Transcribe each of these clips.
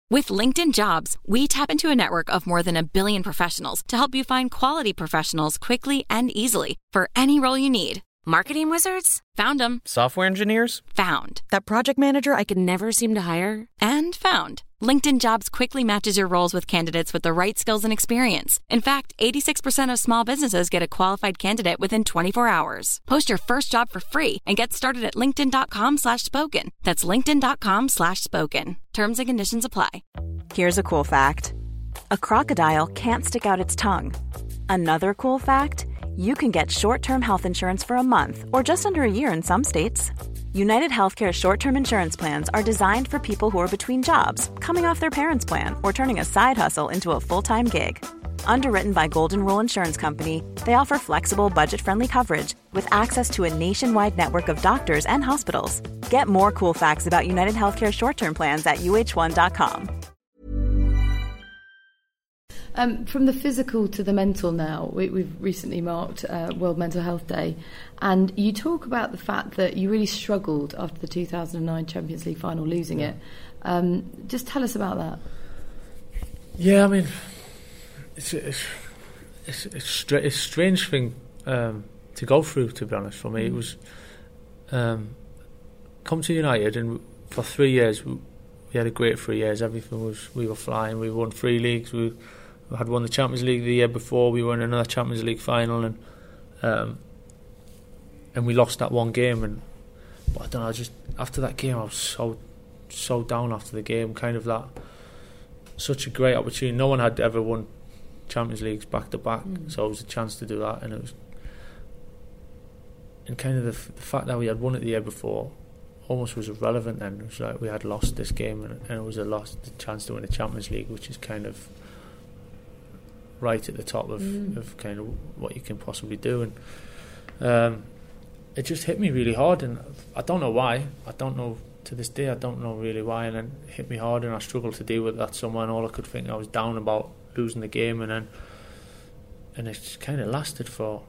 With LinkedIn Jobs, we tap into a network of more than 1 billion professionals to help you find quality professionals quickly and easily for any role you need. Marketing wizards? Found them. Software engineers? Found. That project manager I could never seem to hire? And found. LinkedIn Jobs quickly matches your roles with candidates with the right skills and experience. In fact, 86% of small businesses get a qualified candidate within 24 hours. Post your first job for free and get started at linkedin.com/spoken. That's linkedin.com/spoken. Terms and conditions apply. Here's a cool fact. A crocodile can't stick out its tongue. Another cool fact, you can get short-term health insurance for a month or just under a year in some states. United Healthcare short-term insurance plans are designed for people who are between jobs, coming off their parents' plan, or turning a side hustle into a full-time gig. Underwritten by Golden Rule Insurance Company, they offer flexible, budget-friendly coverage with access to a nationwide network of doctors and hospitals. Get more cool facts about United Healthcare short-term plans at uh1.com. From the physical to the mental now, we've recently marked World Mental Health Day, and you talk about the fact that you really struggled after the 2009 Champions League final, losing it. Just tell us about that. Yeah, I mean, it's a strange thing to go through, to be honest, for me. It was come to United, and for 3 years we had a great 3 years. We were flying. We won 3 leagues. We had won the Champions League the year before. We were in another Champions League final, and we lost that one game. But I don't know. Just after that game, I was so down after the game. Kind of that, such a great opportunity. No one had ever won Champions Leagues back to back, so it was a chance to do that. And it was, and kind of the fact that we had won it the year before almost was irrelevant. Then it was like we had lost this game, and it was the chance to win the Champions League, which is kind of right at the top of kind of what you can possibly do. And it just hit me really hard, and I don't know why. I don't know to this day. I don't know really why. And then it hit me hard, and I struggled to deal with that somehow. And all I could think, I was down about losing the game, and it kind of lasted for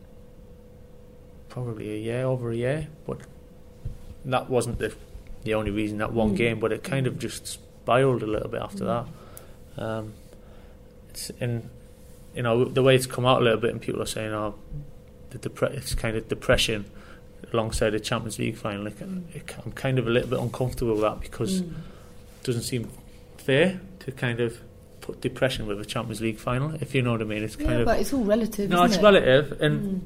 probably over a year. But that wasn't the only reason, that one game. But it kind of just spiraled a little bit after that. It's in, you know, the way it's come out a little bit, and people are saying, "Oh, it's kind of depression alongside the Champions League final." I'm kind of a little bit uncomfortable with that, because it doesn't seem fair to kind of put depression with a Champions League final, if you know what I mean. It's kind of, but it's all relative. No, it's relative, and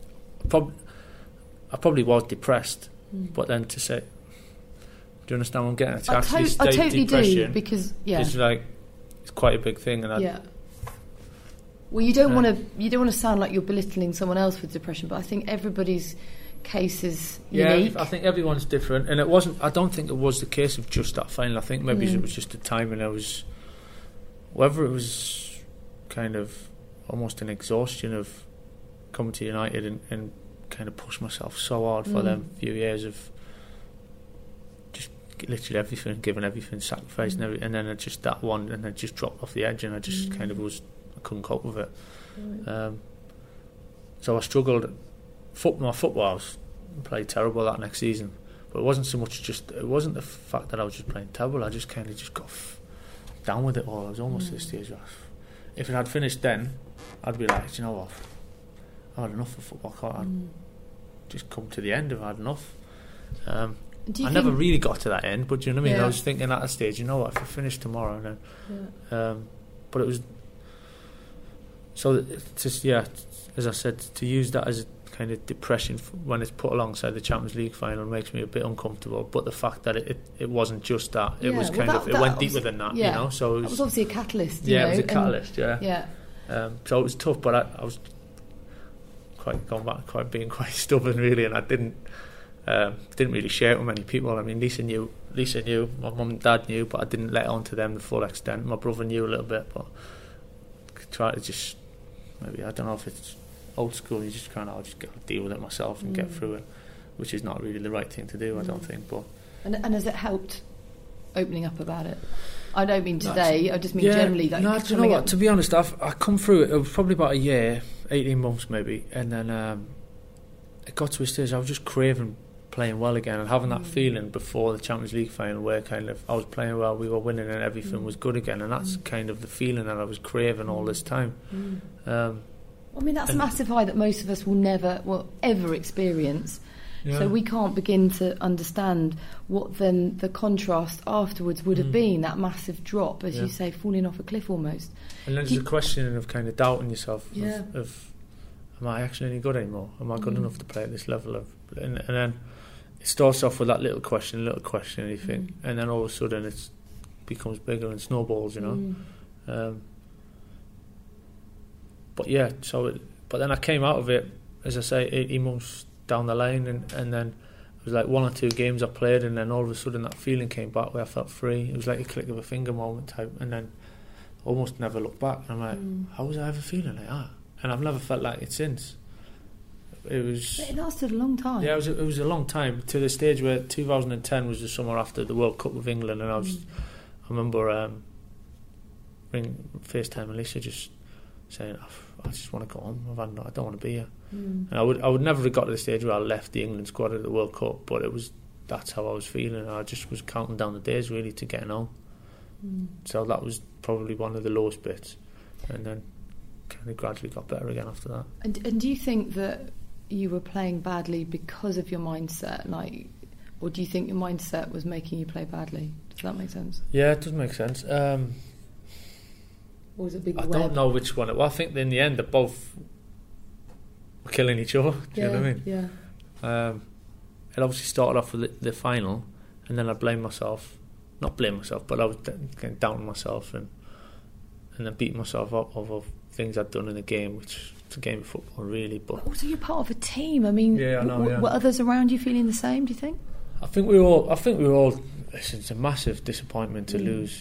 I probably was depressed, but then to say, do you understand what I'm getting at? To actually state totally depression, do, because it's like, it's quite a big thing, and well, you don't want to sound like you're belittling someone else with depression, but I think everybody's case is unique. I think everyone's different, and it wasn't. I don't think it was the case of just that final. I think maybe it was just the time, and whether it was kind of almost an exhaustion of coming to United and kind of push myself so hard for them few years of just literally everything, giving everything, sacrificing everything, and then it just that one, and I just dropped off the edge, and I just kind of I couldn't cope with it. So I struggled. My football, I played terrible that next season, but it wasn't so much it wasn't the fact that I was just playing terrible. I just kind of just got down with it all. I was almost at the stage where if it had finished then, I'd be like, you know what, I've had enough of football. I'd just come to the end if I had enough. I never really got to that end, but do you know what I mean? I was thinking at that stage, you know what, if I finish tomorrow, then but it was so just as I said, to use that as a kind of depression when it's put alongside the Champions League final makes me a bit uncomfortable. But the fact that it wasn't just that, it was kind of, it went deeper than that, you know. So it was obviously a catalyst. It was a catalyst. So it was tough, but I was being quite stubborn, really, and I didn't really share it with many people. I mean, Lisa knew, my mum and dad knew, but I didn't let on to them the full extent. My brother knew a little bit, but I tried to just, maybe, I don't know if it's old school, you just kind of, I'll just got to deal with it myself and get through it, which is not really the right thing to do, I don't think. But and has it helped opening up about it? I don't mean today, I just mean generally. Like, no, do you know what, to be honest, I come through it was probably about a year, 18 months maybe, and then it got to a stage I was just craving playing well again, and having that feeling before the Champions League final where kind of I was playing well, we were winning and everything was good again, and that's kind of the feeling that I was craving all this time. I mean, that's a massive high that most of us will ever experience. Yeah. So we can't begin to understand what then the contrast afterwards would have been, that massive drop, as you say, falling off a cliff almost. And then there's a question of kind of doubting yourself Yeah. of am I actually any good anymore? Am I good enough to play at this level? And then it starts off with that little question, and you think, and then all of a sudden it becomes bigger and snowballs, you know. But yeah, but then I came out of it, as I say, 18 months down the line, and then it was like 1 or 2 games I played, and then all of a sudden that feeling came back where I felt free. It was like a click of a finger moment type, and then almost never looked back. And I'm like, how was I ever feeling like that? And I've never felt like it since. It lasted a long time. Yeah, it was a long time, to the stage where 2010 was the summer after the World Cup with England, and I remember FaceTime Alicia just saying, I just want to go home. I don't want to be here. And I would never have got to the stage where I left the England squad at the World Cup, but that's how I was feeling. I just was counting down the days really to getting home. So that was probably one of the lowest bits, and then kind of gradually got better again after that. And do you think that you were playing badly because of your mindset, or do you think your mindset was making you play badly? Does that make sense? Yeah, it does make sense. Or was it big? I don't know which one. Well, I think in the end they're both were killing each other. Do you know what I mean? Yeah. It obviously started off with the final, and then I blamed myself. Not blame myself, but I was getting down on myself, and then beating myself up over things I'd done in the game, which it's a game of football really. But also, you're part of a team. I mean, yeah, I know, were others around you feeling the same? Do you think? I think we were all. It's a massive disappointment to lose.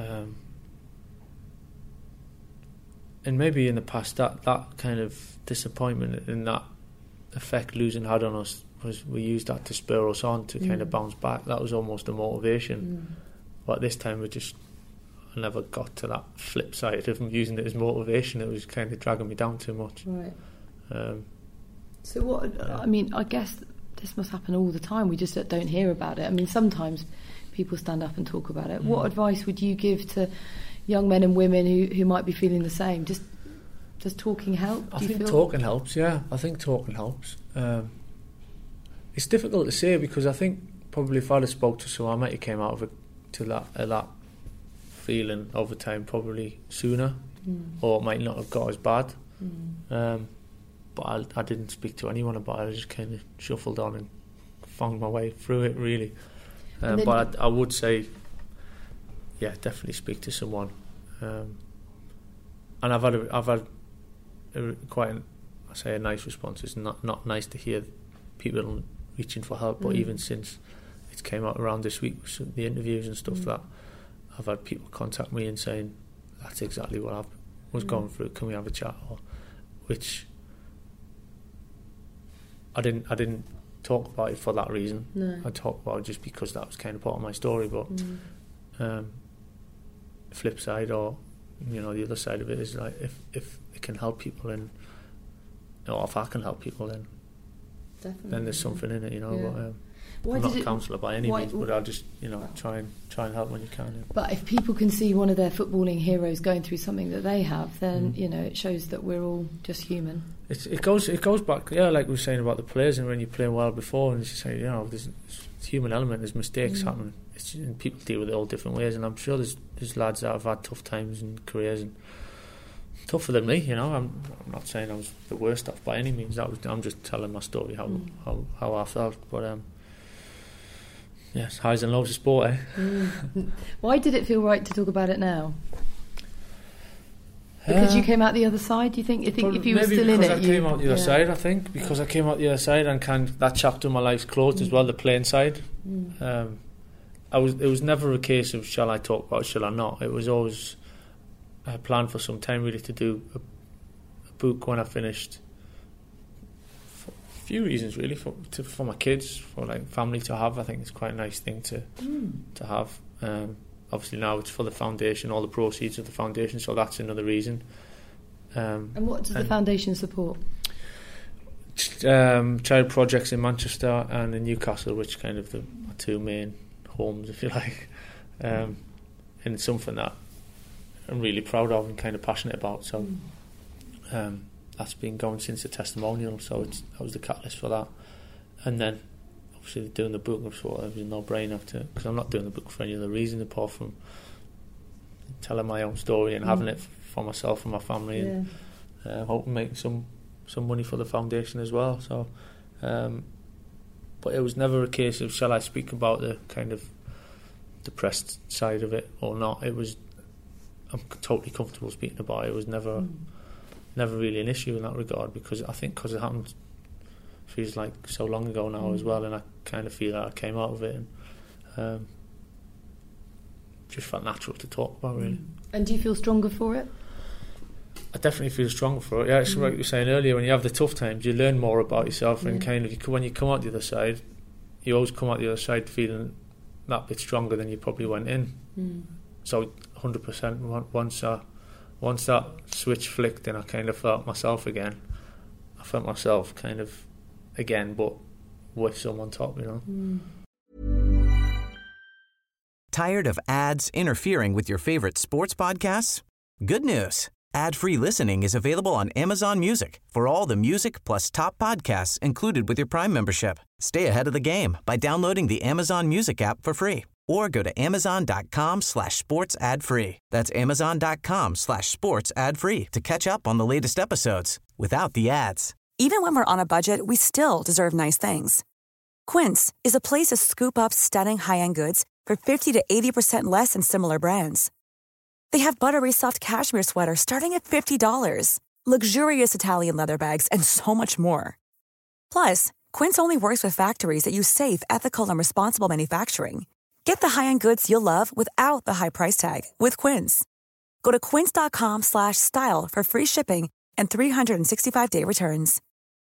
And maybe in the past that kind of disappointment and that effect losing had on us was we used that to spur us on to kind of bounce back. That was almost a motivation. But this time I never got to that flip side of using it as motivation. It was kind of dragging me down too much. Right. So what? I mean, I guess this must happen all the time. We just don't hear about it. I mean, sometimes people stand up and talk about it. What advice would you give to young men and women who might be feeling the same? Does talking help? I think talking helps, yeah. I think talking helps. It's difficult to say because I think probably if I'd have spoke to someone, I might have came out of it to that feeling over time probably sooner, or it might not have got as bad. But I didn't speak to anyone about it. I just kind of shuffled on and found my way through it really. But I would say, yeah, definitely speak to someone. And I've had quite a nice response. It's not nice to hear people reaching for help, but even since it came out around this week with the interviews and stuff, that I've had people contact me and saying that's exactly what I was going through. Can we have a chat? Which I didn't talk about it for that reason. No. I talked about it just because that was kind of part of my story. But the flip side, or the other side of it, is like if it can help people, or if I can help people, then there's something in it, Yeah. But I'm not a counsellor by any means, but I'll just try and help when you can. Yeah. But if people can see one of their footballing heroes going through something that they have, then it shows that we're all just human. It goes back, like we were saying about the players, and when you're playing well before, and you say, there's a human element, there's mistakes happen, and people deal with it all different ways, and I'm sure there's lads that have had tough times and careers and tougher than me. I'm not saying I was the worst off by any means. I'm just telling my story how I felt, but yes, highs and lows of sport, eh? Why did it feel right to talk about it now? Because you came out the other side, do you think? If you were still in it, I came out the other side. I think because I came out the other side, and that chapter of my life's closed as well. The playing side. It was never a case of shall I talk about it, shall I not. It was always a plan for some time really to do a book when I finished. For a few reasons really, for my kids, for like family to have. I think it's quite a nice thing to have. Obviously now it's for the foundation, all the proceeds of the foundation, so that's another reason. And what does the foundation support? child projects in Manchester and in Newcastle, which kind of the two main homes, if you like. And it's something that I'm really proud of and kind of passionate about. So that's been going since the testimonial. So that was the catalyst for that. And then obviously doing the book, I thought it was a no-brainer because I'm not doing the book for any other reason apart from telling my own story and having it for myself and my family, and hoping to make some money for the foundation as well. So, but it was never a case of shall I speak about the kind of depressed side of it or not. It was I'm totally comfortable speaking about it. It was never really an issue in that regard because I think because it happened feels like so long ago now as well, and I kind of feel that I came out of it and just felt natural to talk about, really. And do you feel stronger for it? I definitely feel stronger for it. Yeah, it's like you were saying earlier, when you have the tough times, you learn more about yourself, and kind of when you come out the other side, you always come out the other side feeling that bit stronger than you probably went in. So 100%. Once that switch flicked, and I kind of felt myself again. I felt myself kind of again, but with someone top, you know. Tired of ads interfering with your favorite sports podcasts? Good news. Ad-free listening is available on Amazon Music for all the music plus top podcasts included with your Prime membership. Stay ahead of the game by downloading the Amazon Music app for free or go to amazon.com/sports ad free. That's amazon.com/sports ad free to catch up on the latest episodes without the ads. Even when we're on a budget, we still deserve nice things. Quince is a place to scoop up stunning high-end goods for 50 to 80% less than similar brands. They have buttery soft cashmere sweaters starting at $50, luxurious Italian leather bags, and so much more. Plus, Quince only works with factories that use safe, ethical, and responsible manufacturing. Get the high-end goods you'll love without the high price tag with Quince. Go to quince.com/style for free shipping and 365-day returns.